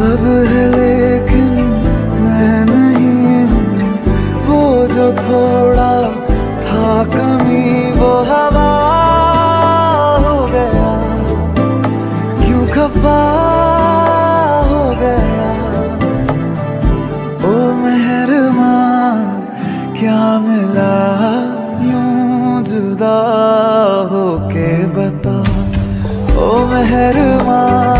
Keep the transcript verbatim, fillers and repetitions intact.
सब है लेकिन मैं नहीं हूँ, वो जो थोड़ा था कमी वो हवा हो गया, क्यों खफा हो गया। ओ मेहरबान क्या मिला यूं जुदा होके बता, ओ मेहरबान